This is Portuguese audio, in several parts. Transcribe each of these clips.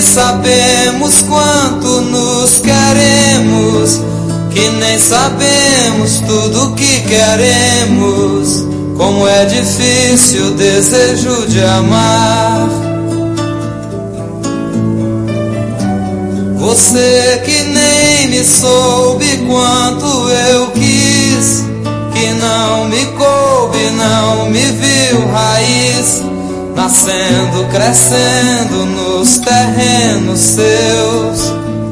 sabemos quanto nos queremos, que nem sabemos tudo que queremos. Como é difícil o desejo de amar. Você que nem me soube quanto eu quis, que não me coube, não me viu raiz, nascendo, crescendo nos terrenos seus.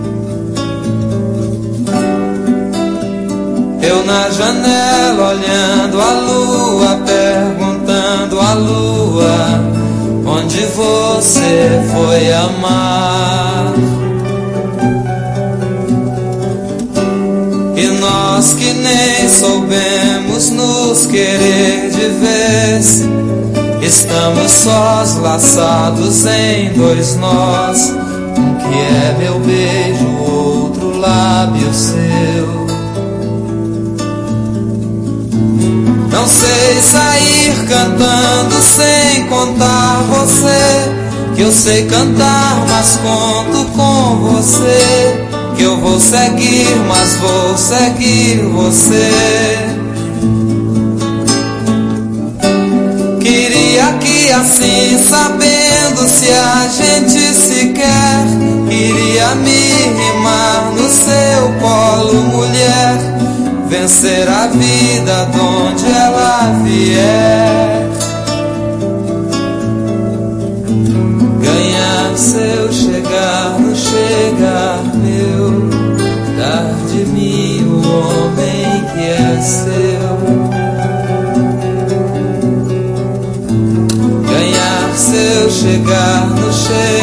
Eu na janela olhando a lua, perguntando à lua onde você foi amar. E nós que nem soubemos nos querer de vez, estamos sós, laçados em dois nós. Um que é meu beijo, outro lábio seu. Não sei sair cantando sem contar você, que eu sei cantar, mas conto com você. Que eu vou seguir, mas vou seguir você. Queria que assim, sabendo se a gente se quer, queria me rimar no seu colo, mulher, vencer a vida de onde ela vier, ganhar seu chegar no chegar meu, dar de mim o homem que é seu, ganhar seu chegar no chegar